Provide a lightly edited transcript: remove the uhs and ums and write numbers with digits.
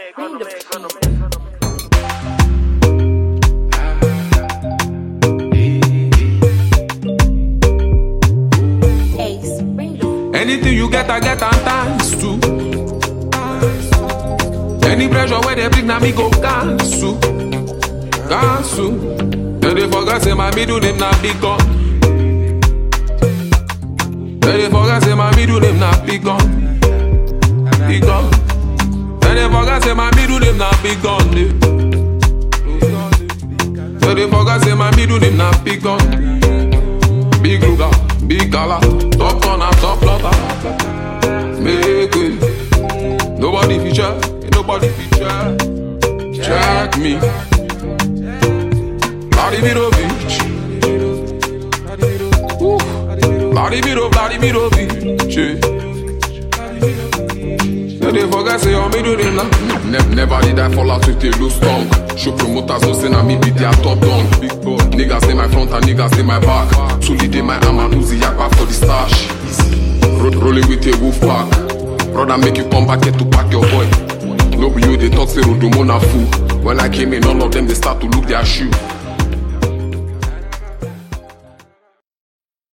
Anything you get, I get and times too. Any pressure where they bring, now me go cancel. Then they forget say my middle name not big gun. Then they forget say my middle name not big gun. Big gun. Then they forget say my middle name not big gun. Then they forget say my middle name not big gun. Big Luga, big Gala, top corner, top plotter. Make way. Nobody feature, nobody feature. Check me. Vladimirovich. Vladimirovich. Then they forget say your middle name now. Never did I fall out with a loose tongue. Show promoters no say na me be their top dog. Big boy. Niggas stay my front and niggas stay my back. Tully dey my arm and Uzi yakpa for the stash. Rolling with a wolf pack. Brother make you come back here to pack your boy. No be you they talk say Rodomo na fool. When I came in all of them they start to look their shoe.